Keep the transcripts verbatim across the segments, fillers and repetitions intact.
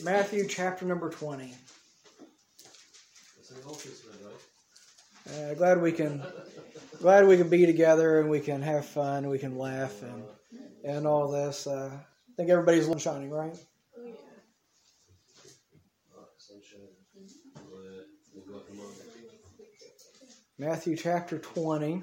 Matthew chapter number twenty. Uh, glad we can, glad we can be together and we can have fun, and we can laugh and and all this. Uh, I think everybody's shining, right? Matthew chapter twenty.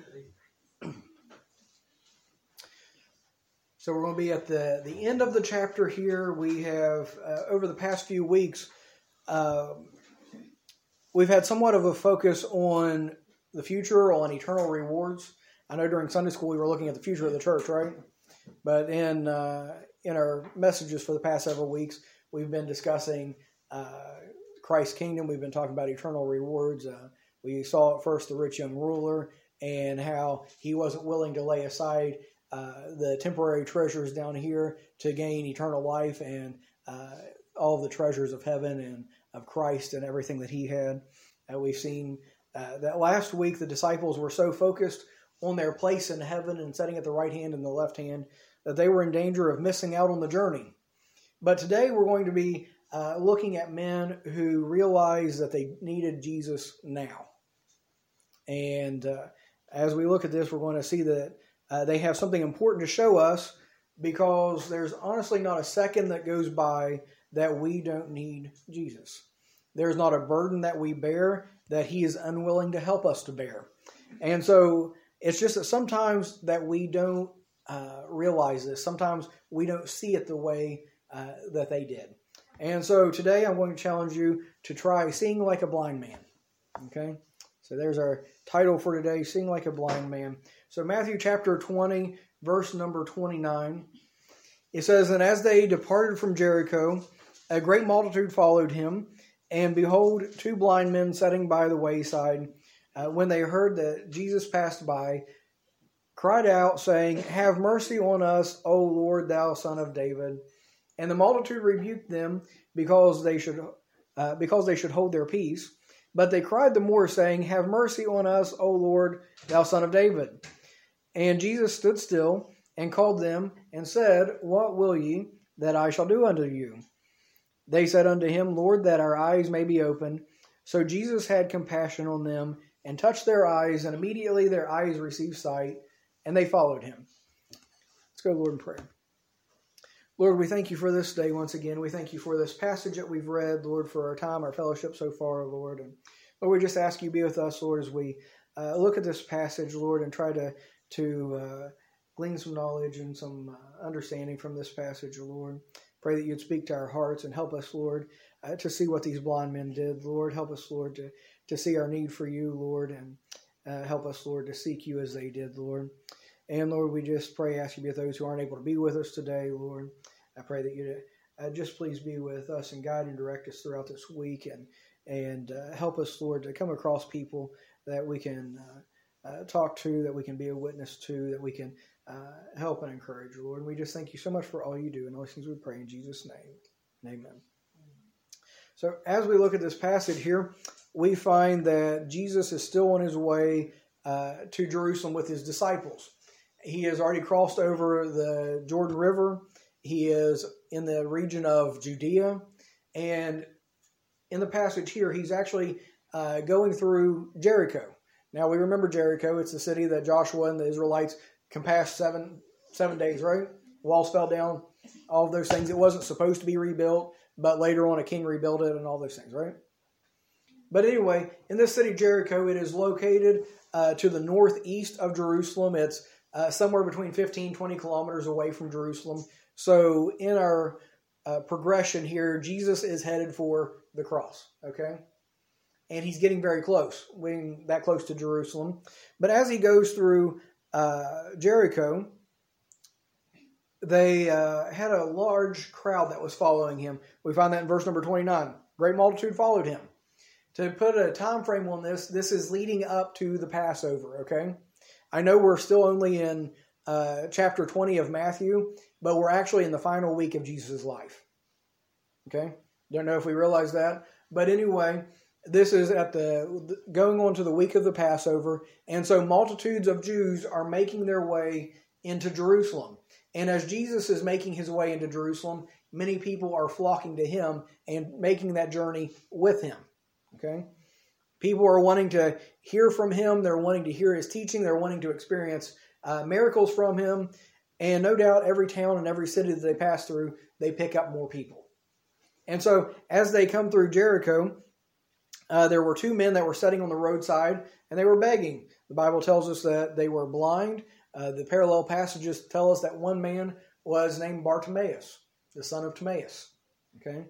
So we're going to be at the, the end of the chapter here. We have, uh, over the past few weeks, uh, we've had somewhat of a focus on the future, on eternal rewards. I know during Sunday school we were looking at the future of the church, right? But in uh, in our messages for the past several weeks, we've been discussing uh, Christ's kingdom. We've been talking about eternal rewards. Uh, we saw at first the rich young ruler and how he wasn't willing to lay aside Uh, the temporary treasures down here to gain eternal life and uh, all of the treasures of heaven and of Christ and everything that he had. Uh, we've seen uh, that last week the disciples were so focused on their place in heaven and sitting at the right hand and the left hand that they were in danger of missing out on the journey. But today we're going to be uh, looking at men who realized that they needed Jesus now. And uh, as we look at this, we're going to see that Uh, they have something important to show us, because there's honestly not a second that goes by that we don't need Jesus. There's not a burden that we bear that he is unwilling to help us to bear. And so it's just that sometimes that we don't uh, realize this. Sometimes we don't see it the way uh, that they did. And so today I'm going to challenge you to try seeing like a blind man. Okay? So there's our title for today, Seeing Like a Blind Man. So Matthew chapter twenty, verse number twenty-nine, it says, "And as they departed from Jericho, a great multitude followed him, and behold, two blind men sitting by the wayside, uh, when they heard that Jesus passed by, cried out, saying, Have mercy on us, O Lord, thou Son of David. And the multitude rebuked them, because they should uh, because they should hold their peace. But they cried the more, saying, Have mercy on us, O Lord, thou Son of David. And Jesus stood still, and called them, and said, What will ye that I shall do unto you? They said unto him, Lord, that our eyes may be opened. So Jesus had compassion on them, and touched their eyes, and immediately their eyes received sight, and they followed him." Let's go, Lord, in prayer. Lord, we thank you for this day once again. We thank you for this passage that we've read, Lord, for our time, our fellowship so far, Lord. And Lord, we just ask you to be with us, Lord, as we uh, look at this passage, Lord, and try to, to uh, glean some knowledge and some uh, understanding from this passage, Lord. Pray that you'd speak to our hearts and help us, Lord, uh, to see what these blind men did, Lord. Help us, Lord, to, to see our need for you, Lord, and uh, help us, Lord, to seek you as they did, Lord. And Lord, we just pray, ask you to be with those who aren't able to be with us today, Lord. I pray that you uh, just please be with us and guide and direct us throughout this week, and and uh, help us, Lord, to come across people that we can uh, uh, talk to, that we can be a witness to, that we can uh, help and encourage, Lord. And we just thank you so much for all you do, and all these things we pray in Jesus' name. Amen. So as we look at this passage here, we find that Jesus is still on his way uh, to Jerusalem with his disciples. He has already crossed over the Jordan River. He is in the region of Judea, and in the passage here, he's actually uh, going through Jericho. Now, we remember Jericho. It's the city that Joshua and the Israelites compassed seven seven days, right? Walls fell down, all of those things. It wasn't supposed to be rebuilt, but later on a king rebuilt it and all those things, right? But anyway, in this city, Jericho, it is located uh, to the northeast of Jerusalem. It's uh, somewhere between fifteen, twenty kilometers away from Jerusalem. So in our uh, progression here, Jesus is headed for the cross, okay? And he's getting very close, getting that close to Jerusalem. But as he goes through uh, Jericho, they uh, had a large crowd that was following him. We find that in verse number twenty-nine. Great multitude followed him. To put a time frame on this, this is leading up to the Passover, okay? I know we're still only in uh, chapter twenty of Matthew, but we're actually in the final week of Jesus' life. Okay? Don't know if we realize that. But anyway, this is at the going on to the week of the Passover. And so multitudes of Jews are making their way into Jerusalem. And as Jesus is making his way into Jerusalem, many people are flocking to him and making that journey with him. Okay? People are wanting to hear from him. They're wanting to hear his teaching. They're wanting to experience uh, miracles from him. And no doubt every town and every city that they pass through, they pick up more people. And so as they come through Jericho, uh, there were two men that were sitting on the roadside and they were begging. The Bible tells us that they were blind. Uh, the parallel passages tell us that one man was named Bartimaeus, the son of Timaeus. Okay?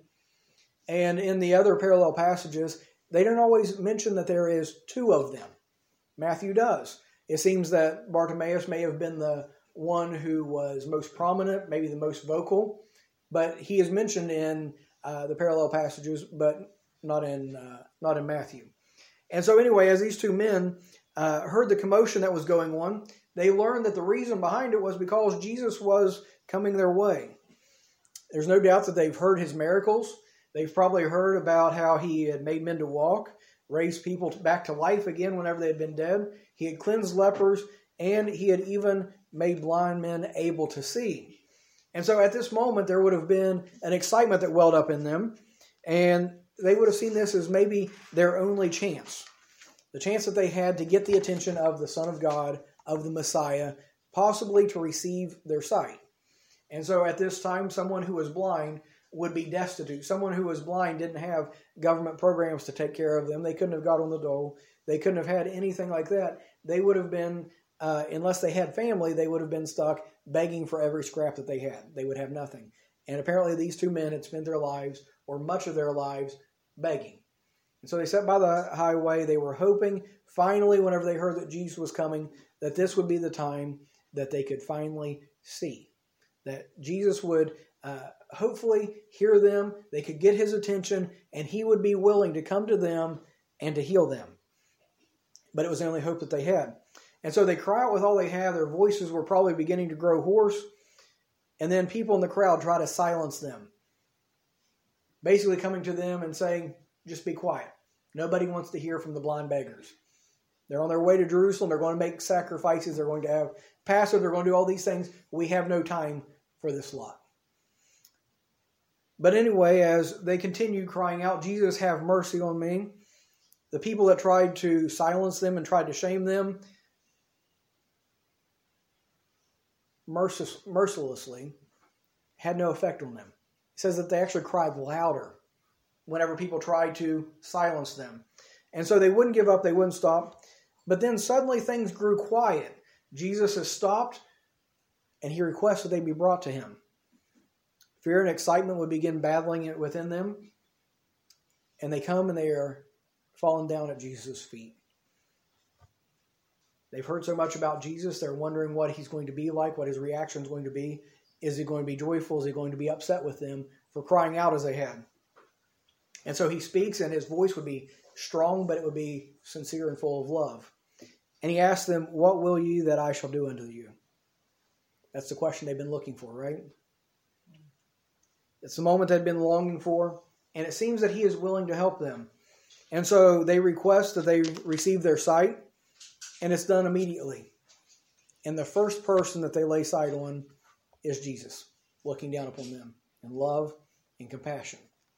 And in the other parallel passages, they don't always mention that there is two of them. Matthew does. It seems that Bartimaeus may have been the one who was most prominent, maybe the most vocal, but he is mentioned in uh, the parallel passages, but not in uh, not in Matthew. And so anyway, as these two men uh, heard the commotion that was going on, they learned that the reason behind it was because Jesus was coming their way. There's no doubt that they've heard his miracles. They've probably heard about how he had made men to walk, raised people back to life again whenever they had been dead. He had cleansed lepers, and he had even made blind men able to see. And so at this moment, there would have been an excitement that welled up in them, and they would have seen this as maybe their only chance. The chance that they had to get the attention of the Son of God, of the Messiah, possibly to receive their sight. And so at this time, someone who was blind would be destitute. Someone who was blind didn't have government programs to take care of them. They couldn't have got on the dole. They couldn't have had anything like that. They would have been, uh, unless they had family, they would have been stuck begging for every scrap that they had. They would have nothing. And apparently these two men had spent their lives, or much of their lives, begging. And so they sat by the highway. They were hoping, finally, whenever they heard that Jesus was coming, that this would be the time that they could finally see. That Jesus would uh, hopefully hear them, they could get his attention, and he would be willing to come to them and to heal them. But it was the only hope that they had. And so they cry out with all they have. Their voices were probably beginning to grow hoarse. And then people in the crowd try to silence them. Basically coming to them and saying, just be quiet. Nobody wants to hear from the blind beggars. They're on their way to Jerusalem. They're going to make sacrifices. They're going to have Passover. They're going to do all these things. We have no time for this lot. But anyway, as they continued crying out, Jesus, have mercy on me, the people that tried to silence them and tried to shame them, mercil- mercilessly, had no effect on them. It says that they actually cried louder whenever people tried to silence them. And so they wouldn't give up, they wouldn't stop. But then suddenly things grew quiet. Jesus has stopped, and he requests that they be brought to him. Fear and excitement would begin battling it within them. And they come and they are falling down at Jesus' feet. They've heard so much about Jesus, they're wondering what he's going to be like, what his reaction is going to be. Is he going to be joyful? Is he going to be upset with them for crying out as they had? And so he speaks, and his voice would be strong, but it would be sincere and full of love. And he asks them, what will ye that I shall do unto you? That's the question they've been looking for, right? It's the moment they've been longing for, and it seems that he is willing to help them. And so they request that they receive their sight, and it's done immediately. And the first person that they lay sight on is Jesus, looking down upon them in love and compassion.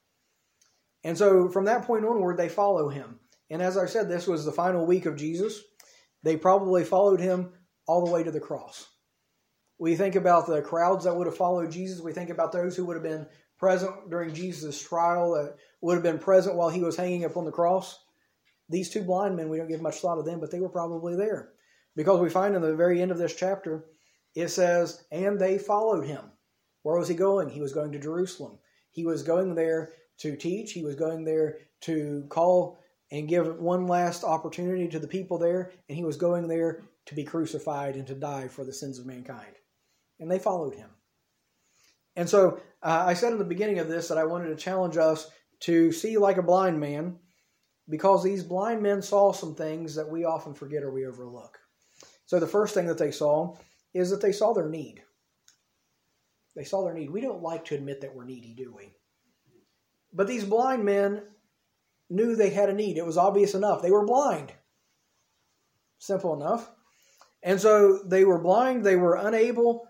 And so from that point onward, they follow him. And as I said, this was the final week of Jesus. They probably followed him all the way to the cross. We think about the crowds that would have followed Jesus. We think about those who would have been present during Jesus' trial, that would have been present while he was hanging upon the cross. These two blind men, we don't give much thought of them, but they were probably there. Because we find in the very end of this chapter, it says, and they followed him. Where was he going? He was going to Jerusalem. He was going there to teach. He was going there to call and give one last opportunity to the people there. And he was going there to be crucified and to die for the sins of mankind. And they followed him. And so uh, I said in the beginning of this that I wanted to challenge us to see like a blind man, because these blind men saw some things that we often forget or we overlook. So the first thing that they saw is that they saw their need. They saw their need. We don't like to admit that we're needy, do we? But these blind men knew they had a need. It was obvious enough. They were blind. Simple enough. And so they were blind. They were unable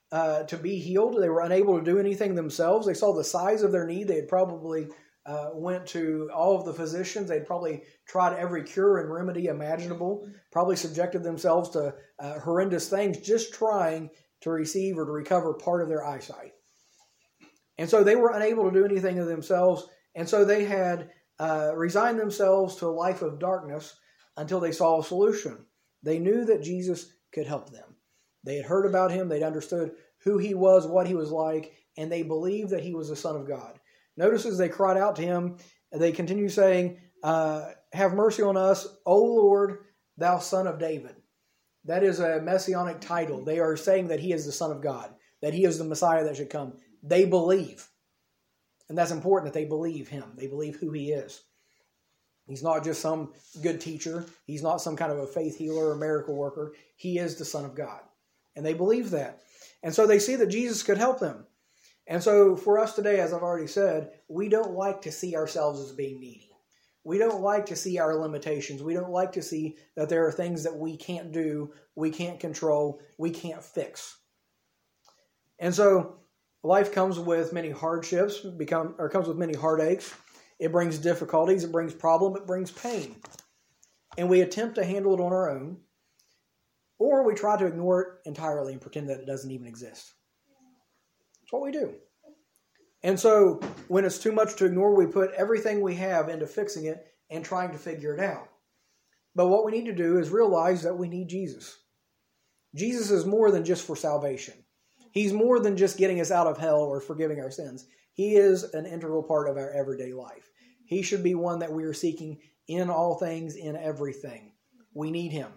uh, to be healed. They were unable to do anything themselves. They saw the size of their need. They had probably uh, went to all of the physicians. They'd probably tried every cure and remedy imaginable, probably subjected themselves to uh, horrendous things just trying to receive or to recover part of their eyesight. And so they were unable to do anything of themselves. And so they had uh, resigned themselves to a life of darkness until they saw a solution. They knew that Jesus could help them. They had heard about him. They'd understood who he was, what he was like, and they believed that he was the Son of God. Notice as they cried out to him, they continue saying, uh, have mercy on us, O Lord, thou Son of David. That is a messianic title. They are saying that he is the Son of God, that he is the Messiah that should come. They believe. And that's important that they believe him. They believe who he is. He's not just some good teacher. He's not some kind of a faith healer or miracle worker. He is the Son of God. And they believe that. And so they see that Jesus could help them. And so for us today, as I've already said, we don't like to see ourselves as being needy. We don't like to see our limitations. We don't like to see that there are things that we can't do, we can't control, we can't fix. And so life comes with many hardships, become or comes with many heartaches. It brings difficulties, it brings problem, it brings pain. And we attempt to handle it on our own, or we try to ignore it entirely and pretend that it doesn't even exist. That's what we do. And so when it's too much to ignore, we put everything we have into fixing it and trying to figure it out. But what we need to do is realize that we need Jesus. Jesus is more than just for salvation. He's more than just getting us out of hell or forgiving our sins. He is an integral part of our everyday life. He should be one that we are seeking in all things, in everything. We need him.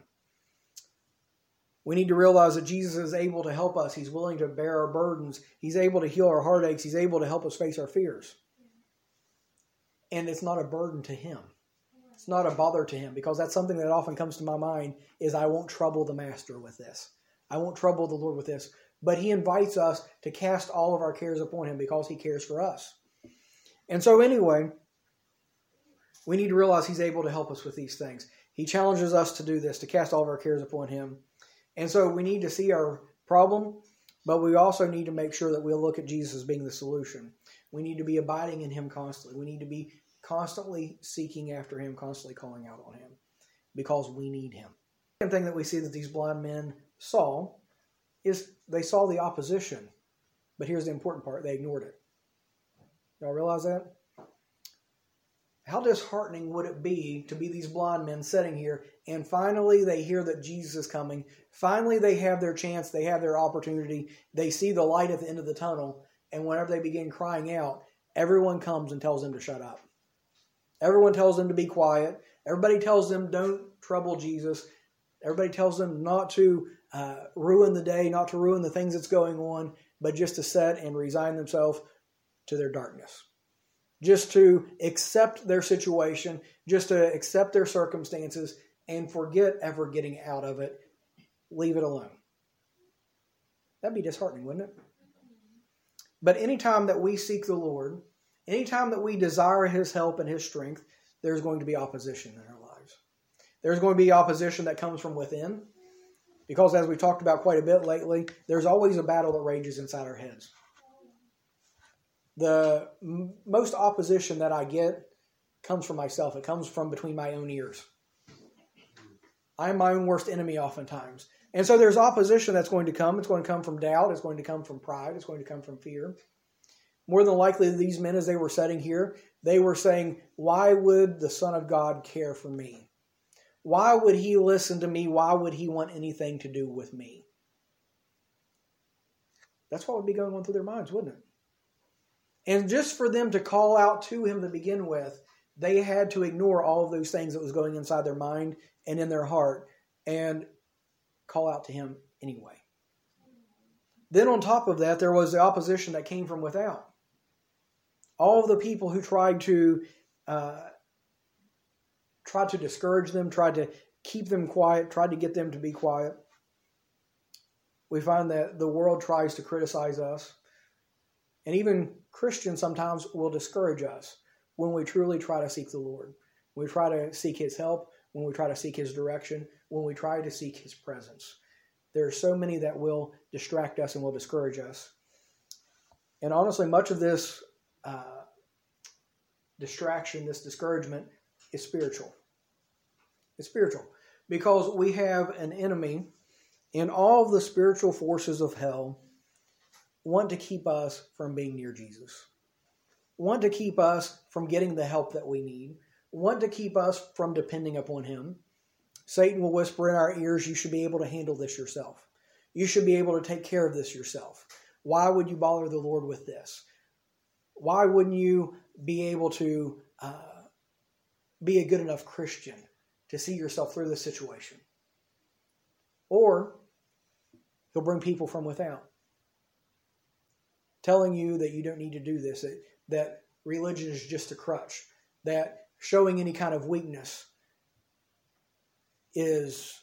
We need to realize that Jesus is able to help us. He's willing to bear our burdens. He's able to heal our heartaches. He's able to help us face our fears. And it's not a burden to him. It's not a bother to him, because that's something that often comes to my mind is I won't trouble the master with this. I won't trouble the Lord with this. But he invites us to cast all of our cares upon him because he cares for us. And so anyway, we need to realize he's able to help us with these things. He challenges us to do this, to cast all of our cares upon him. And so we need to see our problem, but we also need to make sure that we'll look at Jesus as being the solution. We need to be abiding in him constantly. We need to be constantly seeking after him, constantly calling out on him, because we need him. The second thing that we see that these blind men saw is they saw the opposition. But here's the important part. They ignored it. Y'all realize that? How disheartening would it be to be these blind men sitting here and finally they hear that Jesus is coming. Finally they have their chance. They have their opportunity. They see the light at the end of the tunnel. And whenever they begin crying out, everyone comes and tells them to shut up. Everyone tells them to be quiet. Everybody tells them don't trouble Jesus. Everybody tells them not to uh, ruin the day, not to ruin the things that's going on, but just to sit and resign themselves to their darkness. Just to accept their situation, just to accept their circumstances and forget ever getting out of it. Leave it alone. That'd be disheartening, wouldn't it? But anytime that we seek the Lord, anytime that we desire his help and his strength, there's going to be opposition in our lives. There's going to be opposition that comes from within. Because as we've talked about quite a bit lately, there's always a battle that rages inside our heads. The m- most opposition that I get comes from myself. It comes from between my own ears. I'm my own worst enemy oftentimes. And so there's opposition that's going to come. It's going to come from doubt. It's going to come from pride. It's going to come from fear. More than likely, these men, as they were sitting here, they were saying, why would the Son of God care for me? Why would he listen to me? Why would he want anything to do with me? That's what would be going on through their minds, wouldn't it? And just for them to call out to him to begin with, they had to ignore all of those things that was going inside their mind and in their heart and call out to him anyway. Then on top of that, there was the opposition that came from without. All of the people who tried to uh, tried to discourage them, tried to keep them quiet, tried to get them to be quiet. We find that the world tries to criticize us. And even Christians sometimes will discourage us when we truly try to seek the Lord. When we try to seek his help, when we try to seek his direction, when we try to seek his presence. There are so many that will distract us and will discourage us. And honestly, much of this uh, distraction, this discouragement, is spiritual. It's spiritual. Because we have an enemy, and all of the spiritual forces of hell want to keep us from being near Jesus. Want to keep us from getting the help that we need. Want to keep us from depending upon Him. Satan will whisper in our ears, you should be able to handle this yourself. You should be able to take care of this yourself. Why would you bother the Lord with this? Why wouldn't you be able to uh, be a good enough Christian to see yourself through this situation? Or he'll bring people from without, telling you that you don't need to do this, that, that religion is just a crutch, that showing any kind of weakness is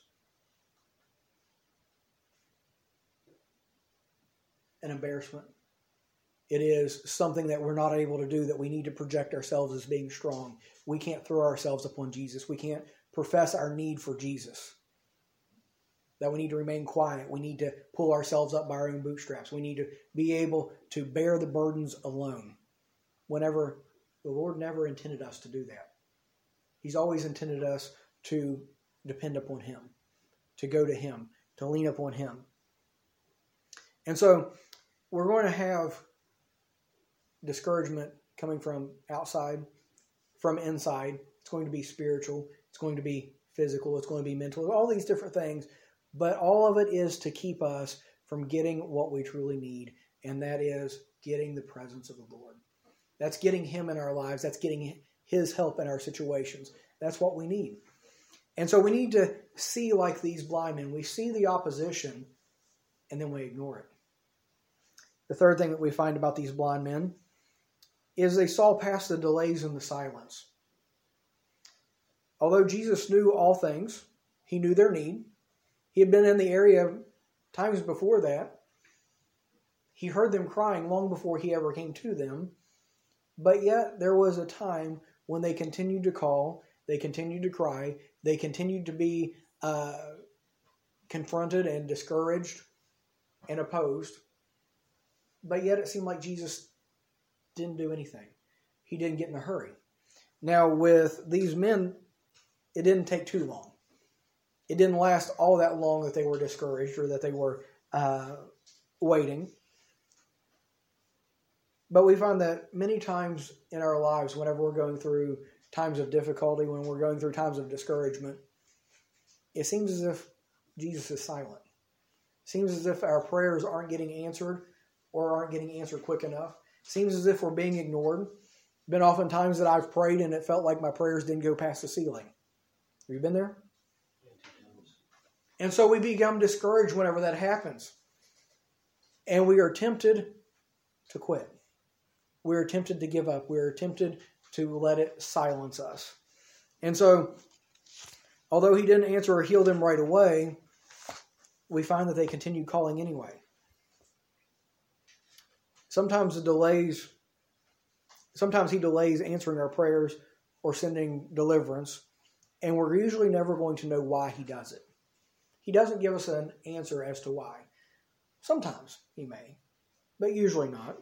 an embarrassment. It is something that we're not able to do, that we need to project ourselves as being strong. We can't throw ourselves upon Jesus. We can't profess our need for Jesus. That we need to remain quiet. We need to pull ourselves up by our own bootstraps. We need to be able to bear the burdens alone. Whenever the Lord never intended us to do that. He's always intended us to depend upon Him, to go to Him, to lean upon Him. And so we're going to have discouragement coming from outside, from inside. It's going to be spiritual. It's going to be physical. It's going to be mental. All these different things. But all of it is to keep us from getting what we truly need. And that is getting the presence of the Lord. That's getting Him in our lives. That's getting His help in our situations. That's what we need. And so we need to see like these blind men. We see the opposition and then we ignore it. The third thing that we find about these blind men is they saw past the delays and the silence. Although Jesus knew all things, He knew their need. He had been in the area times before that. He heard them crying long before He ever came to them. But yet there was a time when they continued to call, they continued to cry, they continued to be uh, confronted and discouraged and opposed. But yet it seemed like Jesus didn't do anything. He didn't get in a hurry. Now with these men, it didn't take too long. It didn't last all that long that they were discouraged or that they were uh, waiting. But we find that many times in our lives, whenever we're going through times of difficulty, when we're going through times of discouragement, it seems as if Jesus is silent. It seems as if our prayers aren't getting answered or aren't getting answered quick enough. It seems as if we're being ignored. Been often times that I've prayed and it felt like my prayers didn't go past the ceiling. Have you been there? And so we become discouraged whenever that happens. And we are tempted to quit. We are tempted to give up. We are tempted to let it silence us. And so, although He didn't answer or heal them right away, we find that they continued calling anyway. Sometimes the delays, sometimes He delays answering our prayers or sending deliverance, and we're usually never going to know why He does it. He doesn't give us an answer as to why. Sometimes He may, but usually not.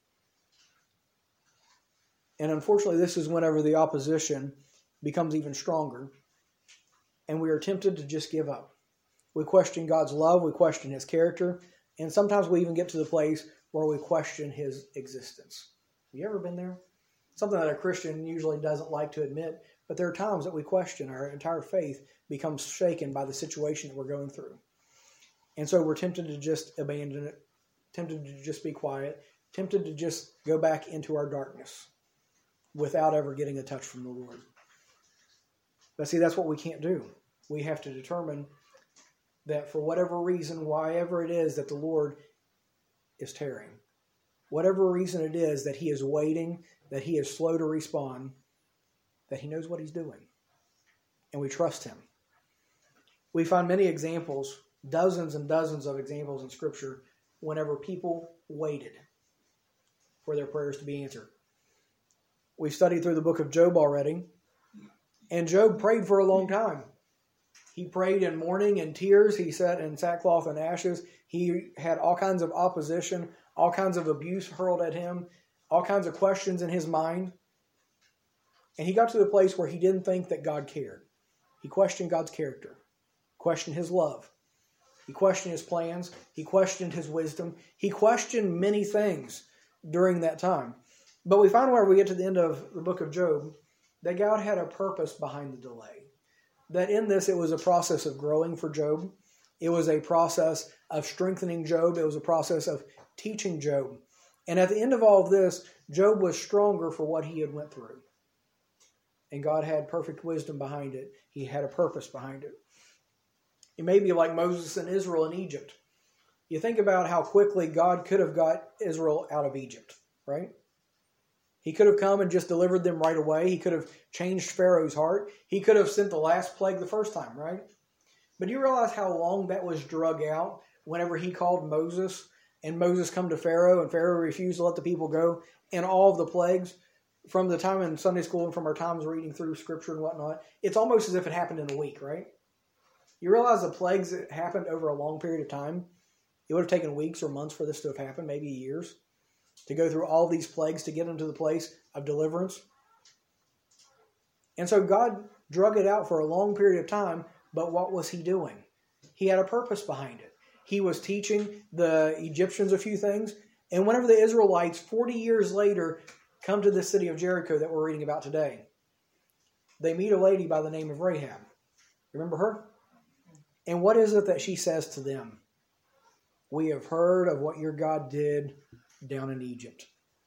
And unfortunately, this is whenever the opposition becomes even stronger, and we are tempted to just give up. We question God's love, we question His character, and sometimes we even get to the place where we question His existence. Have you ever been there? Something that a Christian usually doesn't like to admit, but there are times that we question. Our entire faith becomes shaken by the situation that we're going through. And so we're tempted to just abandon it, tempted to just be quiet, tempted to just go back into our darkness without ever getting a touch from the Lord. But see, that's what we can't do. We have to determine that for whatever reason, whyever it is that the Lord is tarrying, whatever reason it is that He is waiting, that He is slow to respond, that He knows what He's doing. And we trust Him. We find many examples, dozens and dozens of examples in Scripture, whenever people waited for their prayers to be answered. We've studied through the book of Job already, and Job prayed for a long time. He prayed in mourning and tears. He sat in sackcloth and ashes. He had all kinds of opposition, all kinds of abuse hurled at him, all kinds of questions in his mind. And he got to the place where he didn't think that God cared. He questioned God's character, questioned his love. He questioned his plans. He questioned his wisdom. He questioned many things during that time. But we find where we get to the end of the book of Job, that God had a purpose behind the delay. That in this, it was a process of growing for Job. It was a process of strengthening Job. It was a process of teaching Job. And at the end of all of this, Job was stronger for what he had went through. And God had perfect wisdom behind it. He had a purpose behind it. It may be like Moses and Israel in Egypt. You think about how quickly God could have got Israel out of Egypt, right? He could have come and just delivered them right away. He could have changed Pharaoh's heart. He could have sent the last plague the first time, right? But do you realize how long that was drug out whenever he called Moses and Moses come to Pharaoh and Pharaoh refused to let the people go, and all of the plagues from the time in Sunday school and from our times reading through scripture and whatnot, it's almost as if it happened in a week, right? You realize the plagues that happened over a long period of time, it would have taken weeks or months for this to have happened, maybe years, to go through all these plagues to get into the place of deliverance. And so God drug it out for a long period of time, but what was he doing? He had a purpose behind it. He was teaching the Egyptians a few things, and whenever the Israelites, forty years later, come to the city of Jericho that we're reading about today, they meet a lady by the name of Rahab. Remember her? And what is it that she says to them? We have heard of what your God did down in Egypt.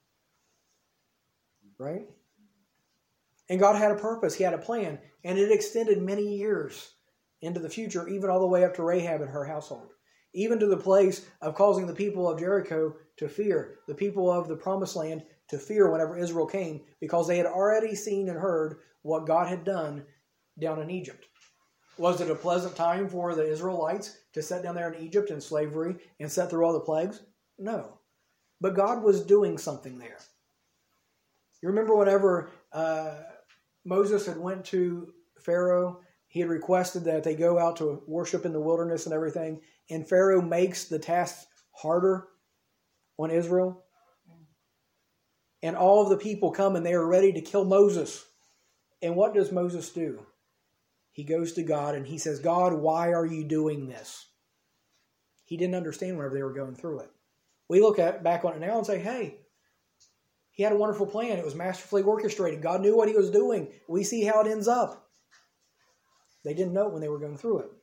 Right? And God had a purpose. He had a plan. And it extended many years into the future, even all the way up to Rahab and her household. Even to the place of causing the people of Jericho to fear. The people of the promised land to fear whenever Israel came, because they had already seen and heard what God had done down in Egypt. Was it a pleasant time for the Israelites to sit down there in Egypt in slavery and sit through all the plagues? No. But God was doing something there. You remember whenever uh, Moses had went to Pharaoh, he had requested that they go out to worship in the wilderness and everything, and Pharaoh makes the task harder on Israel. And all of the people come and they are ready to kill Moses. And what does Moses do? He goes to God and he says, God, why are you doing this? He didn't understand whenever they were going through it. We look at back on it now and say, hey, he had a wonderful plan. It was masterfully orchestrated. God knew what he was doing. We see how it ends up. They didn't know it when they were going through it.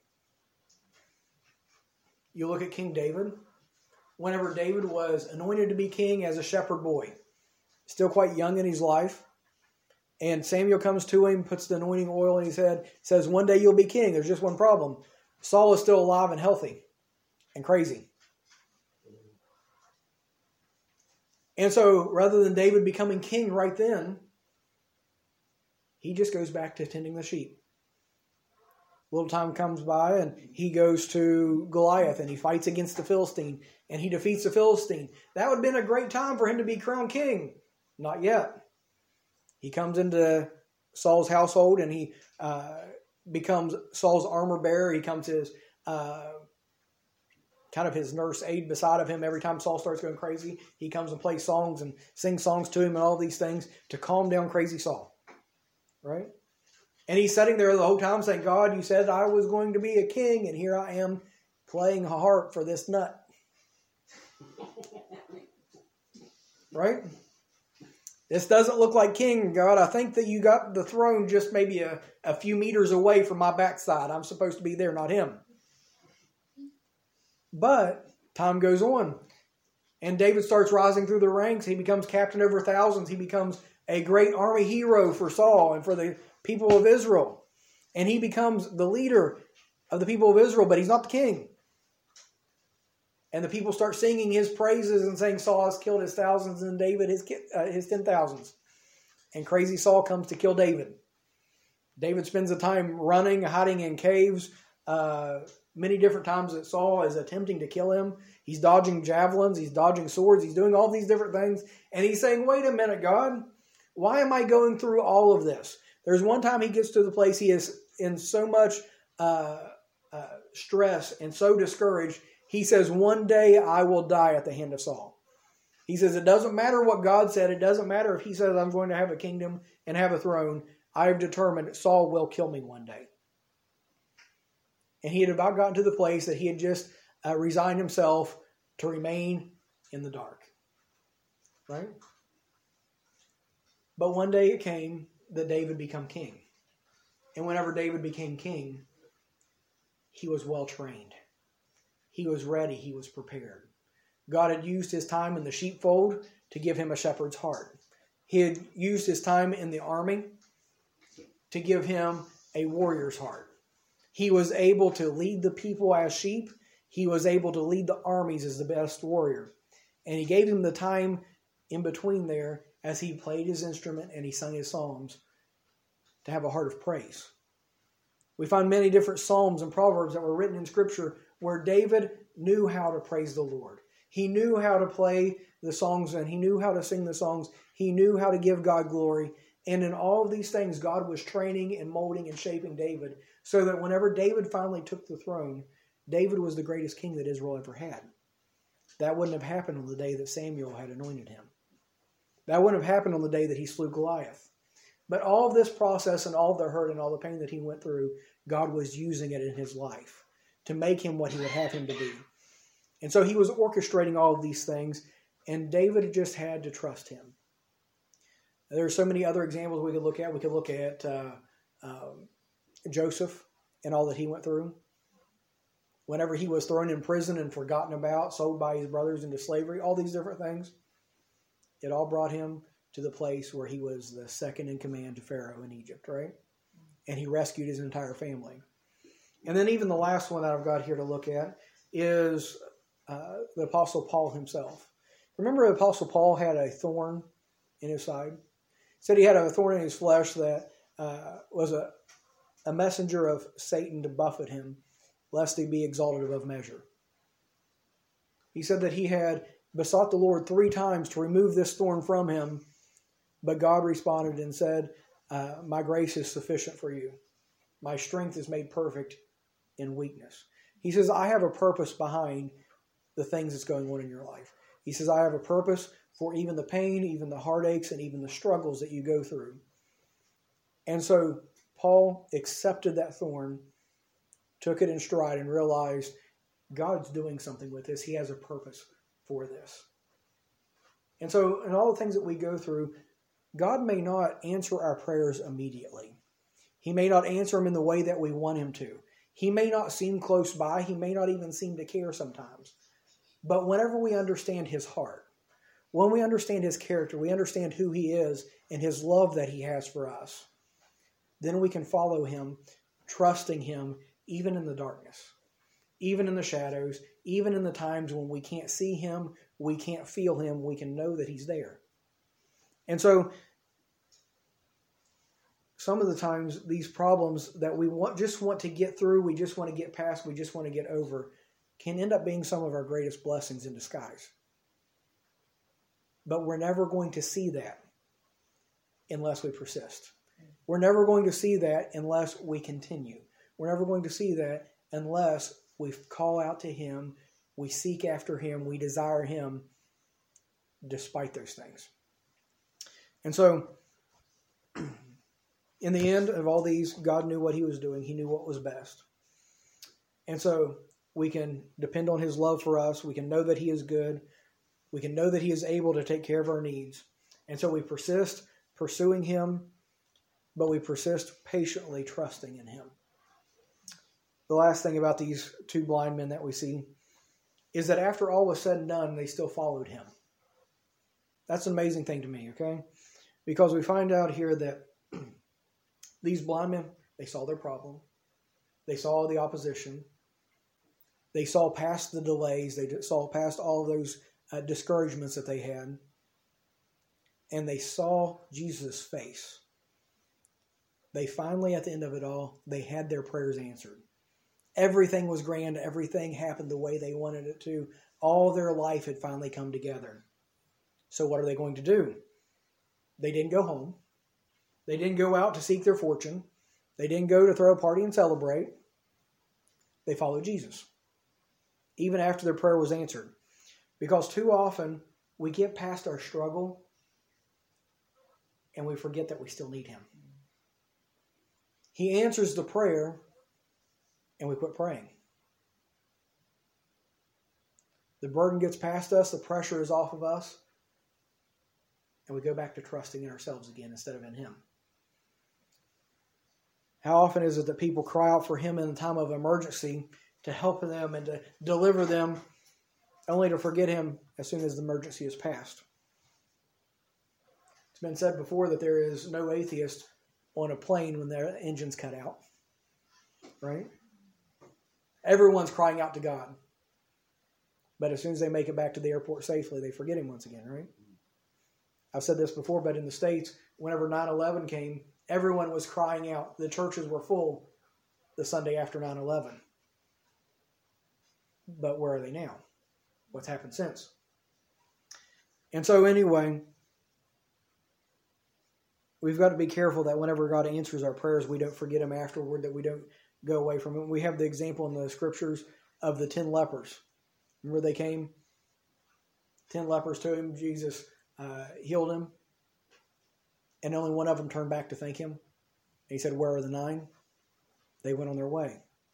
You look at King David. Whenever David was anointed to be king as a shepherd boy, still quite young in his life, and Samuel comes to him, puts the anointing oil in his head, says, one day you'll be king. There's just one problem. Saul is still alive and healthy and crazy. And so rather than David becoming king right then, he just goes back to tending the sheep. A little time comes by and he goes to Goliath and he fights against the Philistine and he defeats the Philistine. That would have been a great time for him to be crowned king. Not yet. He comes into Saul's household and he uh, becomes Saul's armor bearer. He becomes his uh, kind of his nurse aide beside of him every time Saul starts going crazy. He comes and plays songs and sings songs to him and all these things to calm down crazy Saul. Right? And he's sitting there the whole time saying, God, you said I was going to be a king, and here I am playing a harp for this nut. Right? This doesn't look like king, God. I think that you got the throne just maybe a, a few meters away from my backside. I'm supposed to be there, not him. But time goes on. And David starts rising through the ranks. He becomes captain over thousands. He becomes a great army hero for Saul and for the people of Israel. And he becomes the leader of the people of Israel, but he's not the king. And the people start singing his praises and saying Saul has killed his thousands and David his uh, his ten thousands. And crazy Saul comes to kill David. David spends the time running, hiding in caves. Uh, many different times that Saul is attempting to kill him. He's dodging javelins. He's dodging swords. He's doing all these different things. And he's saying, wait a minute, God. Why am I going through all of this? There's one time he gets to the place he is in so much uh, uh, stressed and so discouraged, he says, one day I will die at the hand of Saul. He says, it doesn't matter what God said. It doesn't matter if he says I'm going to have a kingdom and have a throne. I have determined that Saul will kill me one day. And he had about gotten to the place that he had just uh, resigned himself to remain in the dark. Right? But one day it came that David became king. And whenever David became king, he was well trained. He was ready. He was prepared. God had used his time in the sheepfold to give him a shepherd's heart. He had used his time in the army to give him a warrior's heart. He was able to lead the people as sheep. He was able to lead the armies as the best warrior. And he gave him the time in between there as he played his instrument and he sung his psalms to have a heart of praise. We find many different psalms and proverbs that were written in Scripture where David knew how to praise the Lord. He knew how to play the songs and he knew how to sing the songs. He knew how to give God glory. And in all of these things, God was training and molding and shaping David so that whenever David finally took the throne, David was the greatest king that Israel ever had. That wouldn't have happened on the day that Samuel had anointed him. That wouldn't have happened on the day that he slew Goliath. But all of this process and all of the hurt and all the pain that he went through, God was using it in his life to make him what he would have him to be. And so he was orchestrating all of these things, and David just had to trust him. There are so many other examples we could look at. We could look at uh, uh, Joseph and all that he went through. Whenever he was thrown in prison and forgotten about, sold by his brothers into slavery, all these different things, it all brought him to the place where he was the second in command to Pharaoh in Egypt, right? And he rescued his entire family. And then even the last one that I've got here to look at is uh, the Apostle Paul himself. Remember the Apostle Paul had a thorn in his side? He said he had a thorn in his flesh that uh, was a, a messenger of Satan to buffet him, lest he be exalted above measure. He said that he had besought the Lord three times to remove this thorn from him, but God responded and said, uh, my grace is sufficient for you. My strength is made perfect in weakness. He says, I have a purpose behind the things that's going on in your life. He says, I have a purpose for even the pain, even the heartaches, and even the struggles that you go through. And so Paul accepted that thorn, took it in stride, and realized God's doing something with this. He has a purpose for this. And so in all the things that we go through, God may not answer our prayers immediately. He may not answer them in the way that we want him to. He may not seem close by. He may not even seem to care sometimes. But whenever we understand his heart, when we understand his character, we understand who he is and his love that he has for us, then we can follow him, trusting him even in the darkness, even in the shadows, even in the times when we can't see him, we can't feel him, we can know that he's there. And so some of the times these problems that we want, just want to get through, we just want to get past, we just want to get over, can end up being some of our greatest blessings in disguise. But we're never going to see that unless we persist. We're never going to see that unless we continue. We're never going to see that unless we call out to him, we seek after him, we desire him despite those things. And so, in the end of all these, God knew what he was doing. He knew what was best. And so, we can depend on his love for us. We can know that he is good. We can know that he is able to take care of our needs. And so we persist pursuing him, but we persist patiently trusting in him. The last thing about these two blind men that we see is that after all was said and done, they still followed him. That's an amazing thing to me, okay? Because we find out here that these blind men, they saw their problem. They saw the opposition. They saw past the delays. They saw past all of those uh, discouragements that they had. And they saw Jesus' face. They finally, at the end of it all, they had their prayers answered. Everything was grand. Everything happened the way they wanted it to. All their life had finally come together. So what are they going to do? They didn't go home. They didn't go out to seek their fortune. They didn't go to throw a party and celebrate. they followed Jesus, even after their prayer was answered. Because too often we get past our struggle and we forget that we still need him. He answers the prayer and we quit praying. The burden gets past us, the pressure is off of us, and we go back to trusting in ourselves again instead of in him. How often is it that people cry out for him in a time of emergency to help them and to deliver them, only to forget him as soon as the emergency is past? It's been said before that there is no atheist on a plane when their engine's cut out. Right? Everyone's crying out to God. But as soon as they make it back to the airport safely, they forget him once again, right? I've said this before, but in the States, whenever nine eleven came, everyone was crying out. The churches were full the Sunday after nine eleven. But where are they now? What's happened since? And so anyway, we've got to be careful that whenever God answers our prayers, we don't forget him afterward, that we don't go away from him. We have the example in the scriptures of the ten lepers. Remember they came? Ten lepers to him. Jesus uh, healed him. And only one of them turned back to thank him. And he said, where are the nine? They went on their way.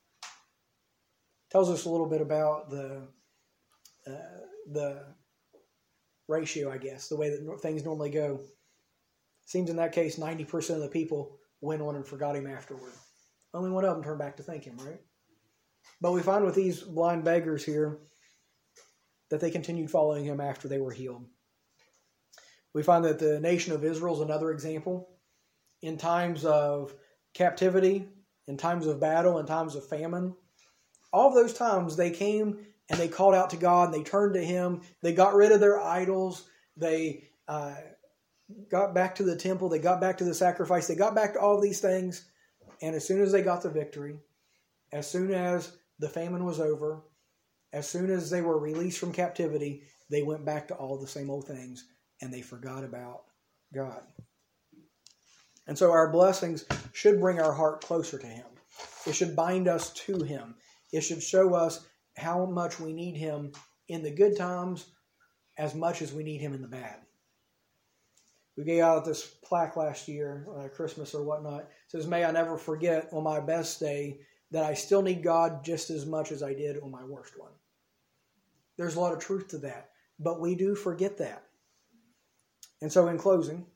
Tells us a little bit about the uh, the ratio, I guess, the way that things normally go. Seems in that case, ninety percent of the people went on and forgot him afterward. Only one of them turned back to thank him, right? But we find with these blind beggars here that they continued following him after they were healed. We find that the nation of Israel is another example. In times of captivity, in times of battle, in times of famine, all of those times they came and they called out to God and they turned to him. They got rid of their idols. They uh, got back to the temple. They got back to the sacrifice. They got back to all of these things. And as soon as they got the victory, as soon as the famine was over, as soon as they were released from captivity, they went back to all the same old things and they forgot about God. And so our blessings should bring our heart closer to him. It should bind us to him. It should show us how much we need him in the good times as much as we need him in the bad. We gave out this plaque last year, uh, Christmas or whatnot. It says, may I never forget on my best day that I still need God just as much as I did on my worst one. There's a lot of truth to that, but we do forget that. And so in closing,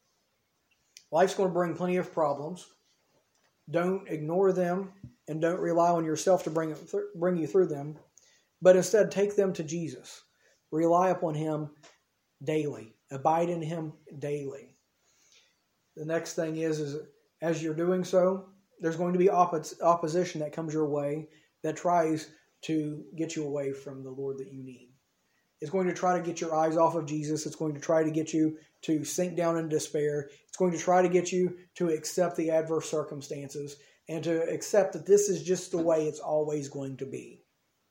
life's going to bring plenty of problems. Don't ignore them and don't rely on yourself to bring, th- bring you through them, but instead take them to Jesus. Rely upon him daily. Abide in him daily. The next thing is, is as you're doing so, there's going to be oppo- opposition that comes your way that tries to get you away from the Lord that you need. It's going to try to get your eyes off of Jesus. It's going to try to get you to sink down in despair. It's going to try to get you to accept the adverse circumstances and to accept that this is just the way it's always going to be.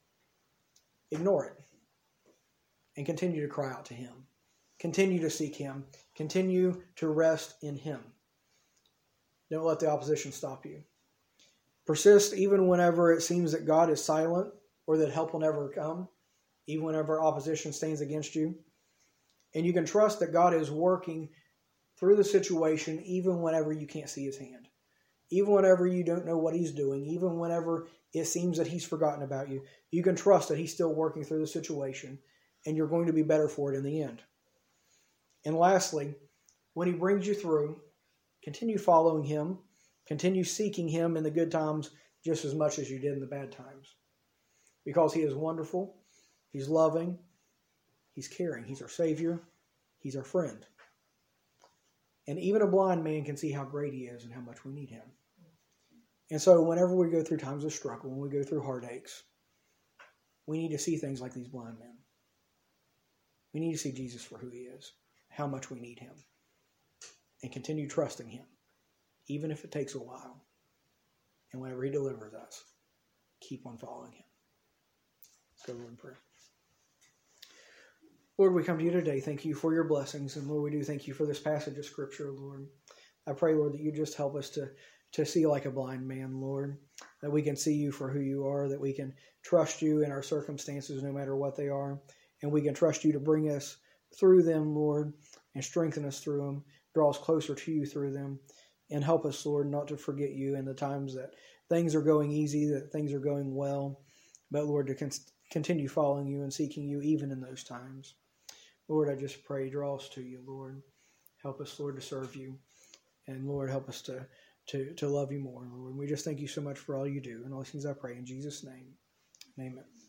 Ignore it and continue to cry out to him. Continue to seek him. Continue to rest in him. Don't let the opposition stop you. Persist even whenever it seems that God is silent or that help will never come, even whenever opposition stands against you. And you can trust that God is working through the situation even whenever you can't see his hand. Even whenever you don't know what he's doing, even whenever it seems that he's forgotten about you, you can trust that he's still working through the situation and you're going to be better for it in the end. And lastly, when he brings you through, continue following him. Continue seeking him in the good times just as much as you did in the bad times. Because he is wonderful. He's loving. He's caring. He's our Savior. He's our friend. And even a blind man can see how great he is and how much we need him. And so whenever we go through times of struggle, when we go through heartaches, we need to see things like these blind men. We need to see Jesus for who he is, how much we need him, and continue trusting him, even if it takes a while. And whenever he delivers us, keep on following him. Let's go, Lord, in prayer. Lord, we come to you today. Thank you for your blessings. And Lord, we do thank you for this passage of Scripture, Lord. I pray, Lord, that you just help us to to see like a blind man, Lord, that we can see you for who you are, that we can trust you in our circumstances no matter what they are, and we can trust you to bring us through them, Lord, and strengthen us through them, draw us closer to you through them, and help us, Lord, not to forget you in the times that things are going easy, that things are going well, but, Lord, to con- continue following you and seeking you even in those times. Lord, I just pray, draw us to you, Lord. Help us, Lord, to serve you. And, Lord, help us to, to, to love you more, Lord. We just thank you so much for all you do. And all these things I pray in Jesus' name. Amen.